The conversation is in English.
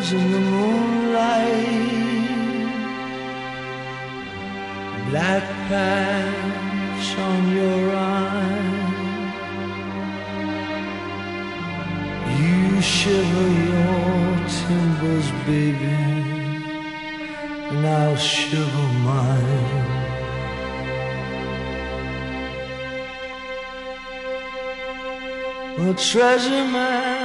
eyes in the moonlight, black patch on your eye. You shiver your timbers, baby, and I'll shiver mine. A treasure man